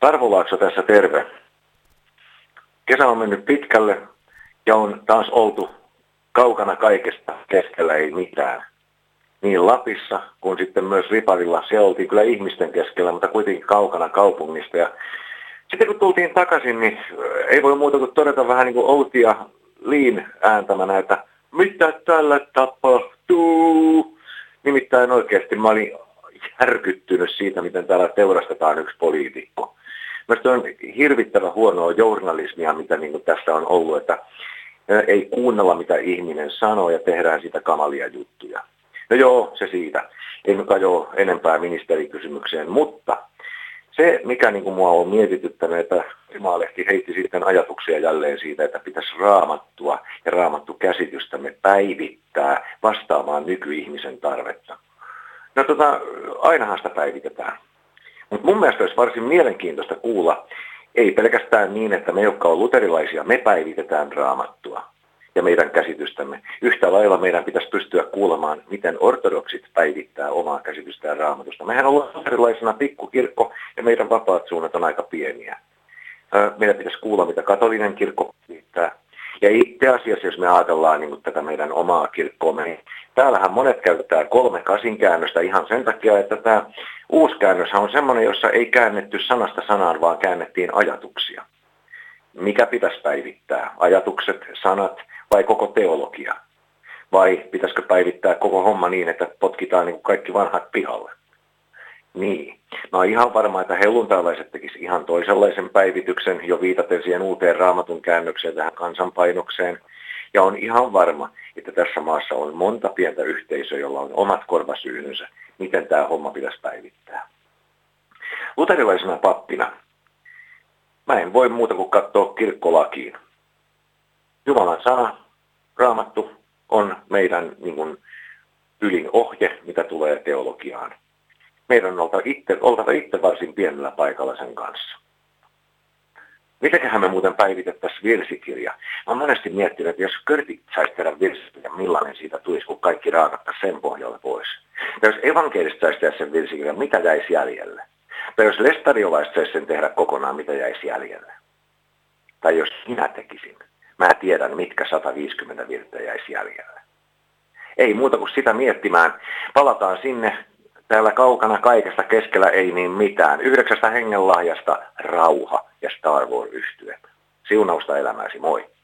Tarvo Laakso tässä terve. Kesä on mennyt pitkälle ja on taas oltu kaukana kaikesta, keskellä ei mitään. Niin Lapissa kuin sitten myös Riparilla. Siellä oltiin kyllä ihmisten keskellä, mutta kuitenkin kaukana kaupungista. Ja sitten kun tultiin takaisin, niin ei voi muuta kuin todeta vähän niin kuin Outi ja Liin ääntämänä, että mitä tällä tapahtuu? Nimittäin oikeasti mä olin järkyttynyt siitä, miten täällä teurastetaan yksi poliitikko. Mielestäni on hirvittävän huonoa journalismia, mitä niin kuin tässä on ollut, että ei kuunnella, mitä ihminen sanoo ja tehdään siitä kamalia juttuja. No joo, se siitä. Ei nyt ajo enempää ministerikysymykseen, mutta se, mikä niin kuin mua on mietityttänyt, että Maalehti heitti sitten ajatuksia jälleen siitä, että pitäisi raamattua ja raamattukäsitystämme päivittää vastaamaan nykyihmisen tarvetta. No ainahan sitä päivitetään. Mutta mun mielestä olisi varsin mielenkiintoista kuulla, ei pelkästään niin, että me, jotka on luterilaisia, me päivitetään raamattua ja meidän käsitystämme. Yhtä lailla meidän pitäisi pystyä kuulemaan, miten ortodoksit päivittää omaa käsitystään raamatusta. Mehän ollaan luterilaisena pikkukirkko ja meidän vapaat suunnat on aika pieniä. Meidän pitäisi kuulla, mitä katolinen kirkko päivittää. Ja itse asiassa, jos me ajatellaan niin tätä meidän omaa kirkkoa, niin täällähän monet käytetään 3 käännöstä ihan sen takia, että tämä uusi käännöshän on semmoinen, jossa ei käännetty sanasta sanaan, vaan käännettiin ajatuksia. Mikä pitäisi päivittää? Ajatukset, sanat vai koko teologia? Vai pitäisikö päivittää koko homma niin, että potkitaan niin kuin kaikki vanhat pihalle? Niin. Mä oon ihan varma, että helluntailaiset tekisivät ihan toisenlaisen päivityksen, jo viitaten siihen uuteen raamatun käännökseen, tähän kansanpainokseen. Ja on ihan varma, että tässä maassa on monta pientä yhteisöä, jolla on omat korvasyynsä, miten tämä homma pitäisi päivittää. Luterilaisena pappina mä en voi muuta kuin katsoa kirkkolakiin. Jumalan sana, raamattu, on meidän niin kuin, ylin ohje, mitä tulee teologiaan. Meidän on oltava itse varsin pienellä paikalla sen kanssa. Mitäköhän me muuten päivitettäisiin virsikirja? Mä oon monesti miettinyt, että jos Körtit saisi tehdä virsikirja, millainen siitä tulisi, kun kaikki raakattaisiin sen pohjalle pois. Ja jos evankelista saisi tehdä sen virsikirjan, mitä jäisi jäljelle? Tai jos lestariolaiset saisi sen tehdä kokonaan, mitä jäisi jäljelle? Tai jos minä tekisin, mä tiedän, mitkä 150 virttä jäisi jäljelle. Ei muuta kuin sitä miettimään. Palataan sinne. Täällä kaukana kaikesta keskellä ei niin mitään. 9 hengenlahjasta rauha ja Star Wars -yhtye. Siunausta elämääsi, moi.